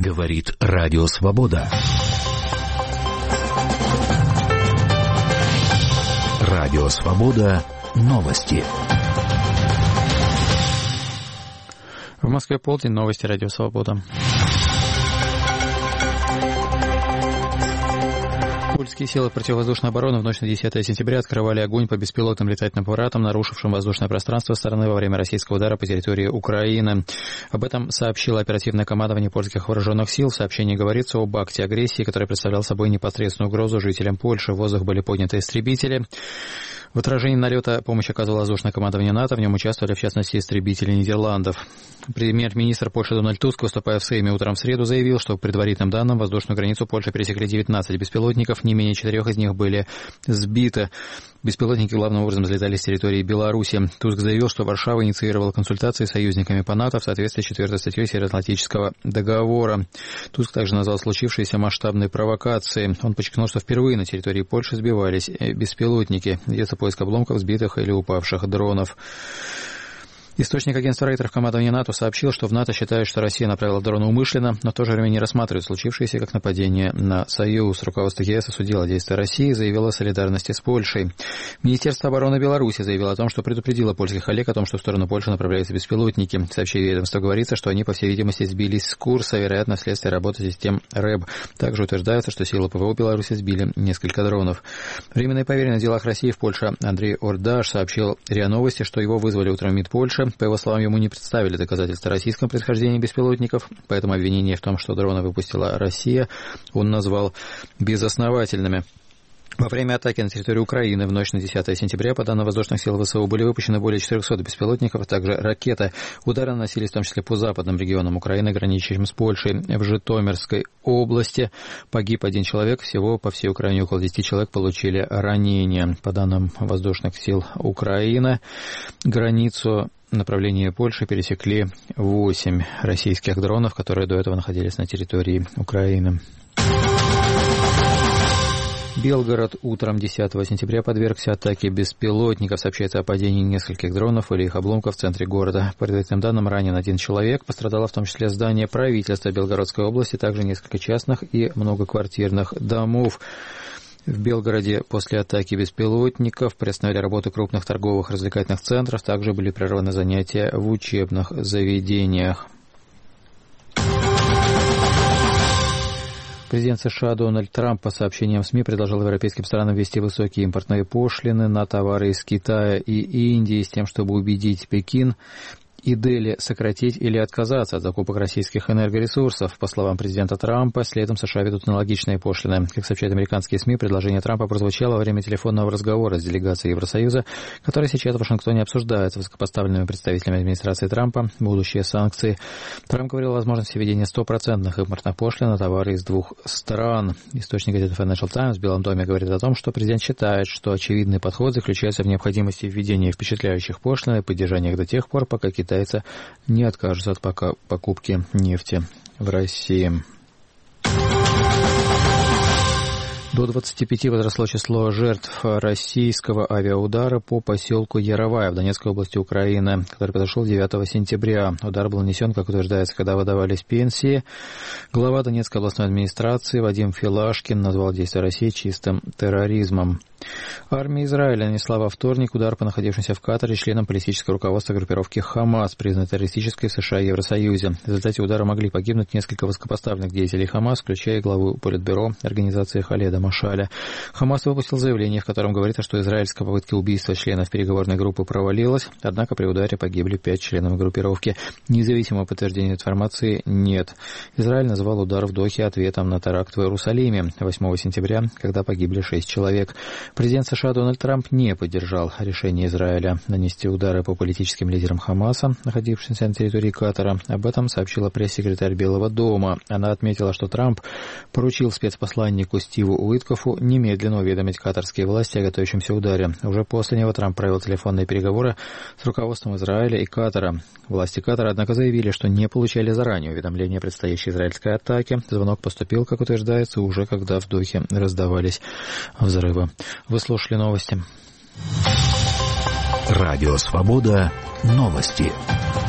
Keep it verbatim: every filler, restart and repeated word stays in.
Говорит Радио Свобода. Радио Свобода. Новости. В Москве полдень. Новости Радио Свобода. Польские силы противовоздушной обороны в ночь на десятое сентября открывали огонь по беспилотным летательным аппаратам, нарушившим воздушное пространство страны во время российского удара по территории Украины. Об этом сообщило оперативное командование польских вооруженных сил. В сообщении говорится об акте агрессии, который представлял собой непосредственную угрозу жителям Польши. В воздух были подняты истребители. В отражении налета помощь оказывало воздушное командование НАТО. В нем участвовали, в частности, истребители Нидерландов. Премьер-министр Польши Дональд Туск, выступая в Сейме утром в среду, заявил, что, по предварительным данным, воздушную границу Польши пересекли девятнадцать беспилотников. Не менее четырех из них были сбиты. Беспилотники главным образом взлетали с территории Беларуси. Туск заявил, что Варшава инициировала консультации с союзниками по НАТО в соответствии с четвертой статьей Североатлантического договора. Туск также назвал случившееся масштабной провокацией. Он подчеркнул, что впервые на территории Польши сбивались беспилотники. Ведется поиск обломков сбитых или упавших дронов. Источник агентства Reuters командования НАТО сообщил, что в НАТО считают, что Россия направила дроны умышленно, но в то же время не рассматривают случившееся как нападение на Союз. Руководство ЕС осудило действия России и заявило о солидарности с Польшей. Министерство обороны Беларуси заявило о том, что предупредило польских коллег о том, что в сторону Польши направляются беспилотники. В сообщении ведомства говорится, что они, по всей видимости, сбились с курса, вероятно, вследствие работы систем РЭБ. Также утверждается, что силы ПВО Беларуси сбили несколько дронов. Временный поверенный в делах России в Польше Андрей Ордаш сообщил РИА Новости, что его вызвали утром МИД Польши. По его словам, ему не представили доказательства российского происхождения беспилотников, поэтому обвинение в том, что дроны выпустила Россия, он назвал безосновательными. Во время атаки на территорию Украины в ночь на десятое сентября, по данным воздушных сил ВСУ, были выпущены более четырехсот беспилотников, а также ракеты. Удары наносились в том числе по западным регионам Украины, граничащим с Польшей. В Житомирской области погиб один человек, всего по всей Украине около десяти человек получили ранения. По данным воздушных сил Украины, границу в направлении Польши пересекли восемь российских дронов, которые до этого находились на территории Украины. Белгород утром десятого сентября подвергся атаке беспилотников. Сообщается о падении нескольких дронов или их обломков в центре города. По предварительным данным, ранен один человек. Пострадало в том числе здание правительства Белгородской области, также несколько частных и многоквартирных домов. В Белгороде после атаки беспилотников приостановили работу крупных торговых развлекательных центров. Также были прерваны занятия в учебных заведениях. Президент США Дональд Трамп, по сообщениям СМИ, предложил европейским странам ввести высокие импортные пошлины на товары из Китая и Индии с тем, чтобы убедить Пекин и Дели сократить или отказаться от закупок российских энергоресурсов. По словам президента Трампа, следом США ведут аналогичные пошлины. Как сообщают американские СМИ, предложение Трампа прозвучало во время телефонного разговора с делегацией Евросоюза, который сейчас в Вашингтоне обсуждает с высокопоставленными представителями администрации Трампа будущие санкции. Трамп говорил о возможности введения стопроцентных импортных пошлин на товары из двух стран. Источник газеты Financial Times в Белом доме говорит о том, что президент считает, что очевидный подход заключается в необходимости введения впечатляющих пошлин и поддержания их до тех пор, пока Китай не откажутся от покупки нефти в России. До двадцати пяти возросло число жертв российского авиаудара по поселку Яровая в Донецкой области Украины, который произошел девятого сентября. Удар был нанесен, как утверждается, когда выдавались пенсии. Глава Донецкой областной администрации Вадим Филашкин назвал действия России чистым терроризмом. Армия Израиля нанесла во вторник удар по находившимся в Катаре членам политического руководства группировки «Хамас», признанной террористической в США и Евросоюзе. В результате удара могли погибнуть несколько высокопоставленных деятелей «Хамас», включая главу Политбюро организации Халеда Машаля. «Хамас» выпустил заявление, в котором говорится, что израильская попытка убийства членов переговорной группы провалилась, однако при ударе погибли пять членов группировки. Независимого подтверждения информации нет. Израиль назвал удар в Дохе ответом на теракт в Иерусалиме восьмого сентября, когда погибли шесть человек. Президент США Дональд Трамп не поддержал решение Израиля нанести удары по политическим лидерам Хамаса, находившимся на территории Катара. Об этом сообщила пресс-секретарь Белого дома. Она отметила, что Трамп поручил спецпосланнику Стиву Уиткофу немедленно уведомить катарские власти о готовящемся ударе. Уже после него Трамп провел телефонные переговоры с руководством Израиля и Катара. Власти Катара, однако, заявили, что не получали заранее уведомления о предстоящей израильской атаке. Звонок поступил, как утверждается, уже когда в Дохе раздавались взрывы. Вы слушали новости. Радио Свобода. Новости.